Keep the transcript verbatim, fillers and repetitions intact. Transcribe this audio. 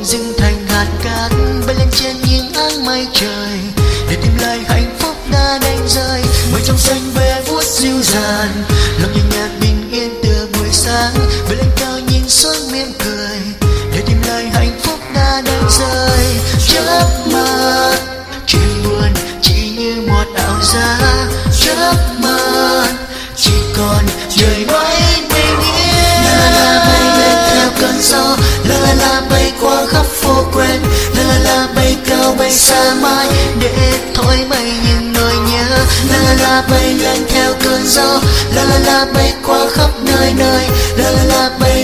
dưng thành hạt cát bay lên trên những áng mây trời để tìm lại hạnh phúc đã đánh rơi. Mây trong xanh ve vuốt dịu dàng, lòng nhẹ nhàng bình yên từ buổi sáng bay lên cao nhìn xuống mỉm cười để tìm lại hạnh phúc đã đánh rơi. Chớp mắt chuyện buồn chỉ như một ảo giác, chớp mắt chỉ còn trời mây bình yên. La la la bay lên theo cơn gió, la la la bay qua khắp phố quen, la la la bay cao bay xa mãi để thôi mây những nỗi nhớ. La la la bay lên theo cơn gió, la la la bay qua khắp nơi nơi, la la la bay